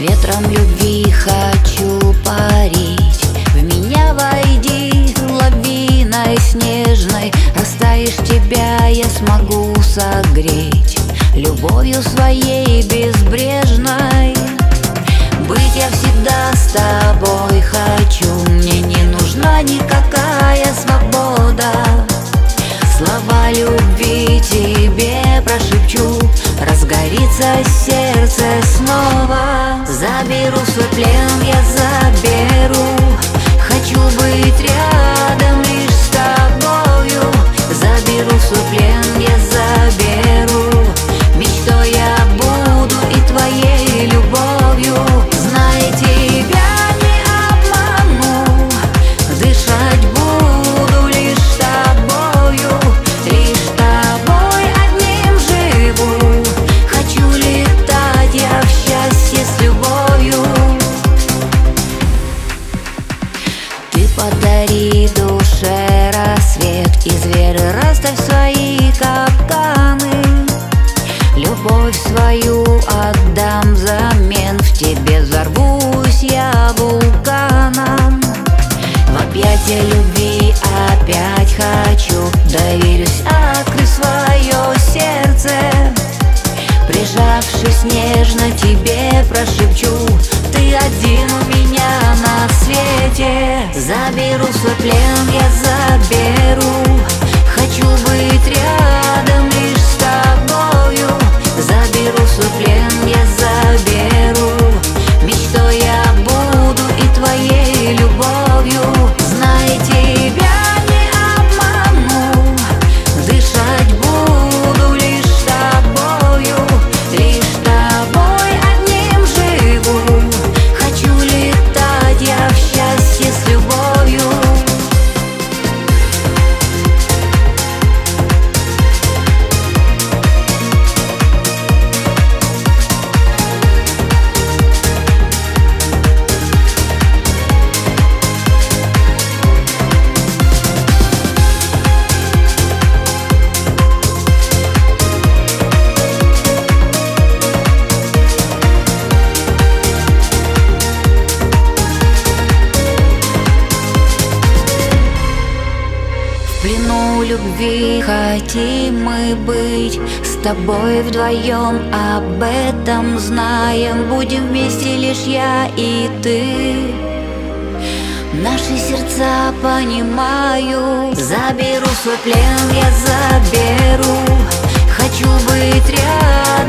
Ветром любви хочу парить, в меня войди лавиной снежной. Растаешь, тебя я смогу согреть любовью своей безбрежной. Быть я всегда с тобой хочу, мне не нужна никакая свобода. Слова любви тебе прошепчу, разгорится сердце снова. Заберу свой плен, я заберу, хочу быть рядом лишь с тобою. Заберу свой плен, я заберу, мечтой я буду и твоей любовью. Зная тебя не обману, дышать буду лишь с тобою. Лишь с тобой одним живу, хочу летать я в счастье с любовью. Ты подари душе рассвет, из веры расставь свои капканы. Любовь свою отдам взамен, в тебе взорвусь я вулканом. В объятия любви опять хочу, доверюсь, открыть свое сердце. Прижавшись нежно тебе прошепчу, ты один у меня на свете. Заберу свой плен, я заберу, хочу быть рядом лишь с тобою. Заберу свой плен, я заберу, мечтой я буду и твоей любовью. Зная тебя не обману, дышать буду лишь с тобою. Лишь с тобой одним живу, хочу летать я в счастье с любовью. В плену любви хотим мы быть, с тобой вдвоем об этом знаем. Будем вместе лишь я и ты, наши сердца понимаю. Заберу свой плен, я заберу, хочу быть рядом